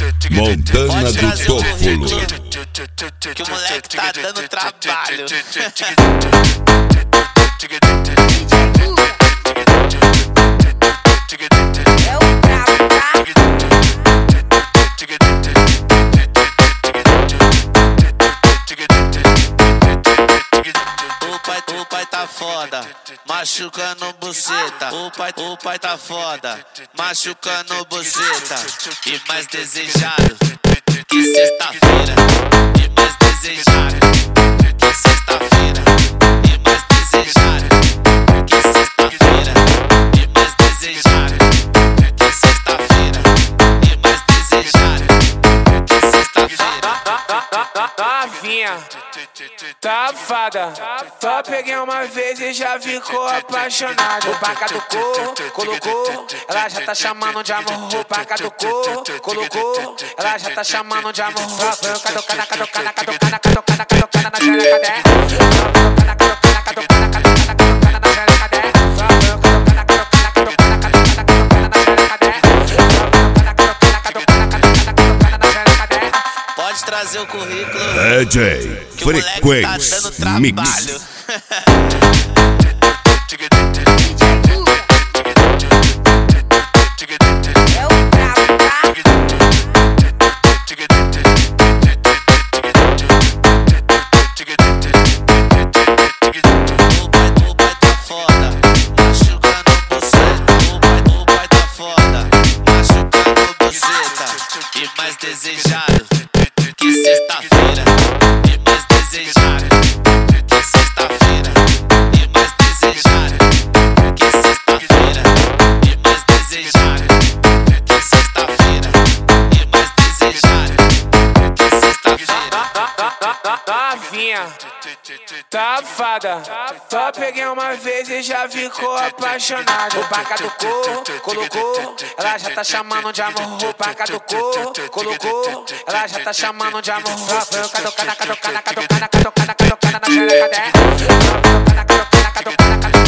Montana do Tófolo. Que o moleque tá dando trabalho. O pai tá foda, machucando buceta. O pai tá foda, machucando buceta. E mais desejado que sexta-feira. E mais desejado que sexta-feira. E mais desejado que sexta-feira. E mais desejado que sexta-feira. E mais desejado que sexta-feira. Novinha, safada, só peguei uma vez e já ficou apaixonado. O paca do corpo, colocou, ela já tá chamando de amor. O paca do corpo, colocou, ela já tá chamando de amor. Caducana, caducana, caducana, caducana, caducana na xereca dela. Caducana, caducana, caducana, caducana, caducana na xereca dela. Caducana, caducana, caducana, caducana, caducana na xereca dela. Caducana, caducana, caducana, caducana, caducana na xereca dela. Pode trazer o currículo. DJ Que o moleque tá Frequência dando Mix. trabalho. E mais desejado que sexta-feira. E mais desejado que sexta-feira. E mais desejado que sexta-feira. E mais desejado que sexta-feira. E mais desejado que sexta-feira. Novinha, safada, só peguei uma vez e já ficou apaixonado. O paca do corpo, colocou, ela já tá chamando de amor. O paca do corpo, colocou, ela já tá chamando de amor. Caducana, caducana, caducana, caducana, caducana na xereca dela. Caducana, caducana, caducana, caducana.